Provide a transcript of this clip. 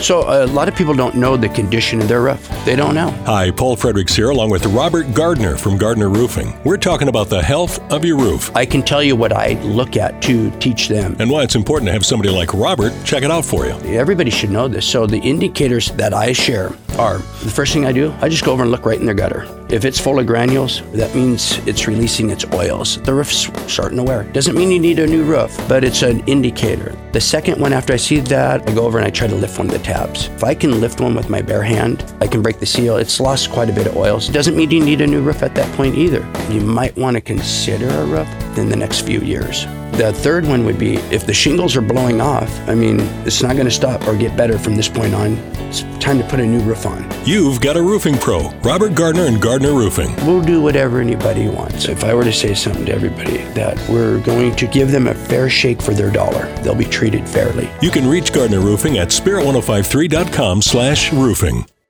So a lot of people don't know the condition of their roof. They don't know. Hi, Paul Fredericks here, along with Robert Gardner from Gardner Roofing. We're talking about the health of your roof. I can tell you what I look at to teach them. And why it's important to have somebody like Robert check it out for you. Everybody should know this. So the indicators that I share are, the first thing I do, I just go over and look right in their gutter. If it's full of granules, that means it's releasing its oils. The roof's starting to wear. Doesn't mean you need a new roof, but it's an indicator. The second one, after I see that, I go over and I try to lift one of the tabs. If I can lift one with my bare hand, I can break the seal. It's lost quite a bit of oils. It doesn't mean you need a new roof at that point either. You might want to consider a roof in the next few years. The third one would be if the shingles are blowing off, it's not going to stop or get better from this point on. It's time to put a new roof on. You've got a roofing pro, Robert Gardner and Gardner Roofing. We'll do whatever anybody wants. If I were to say something to everybody, that we're going to give them a fair shake for their dollar. They'll be treated fairly. You can reach Gardner Roofing at spirit1053.com/roofing.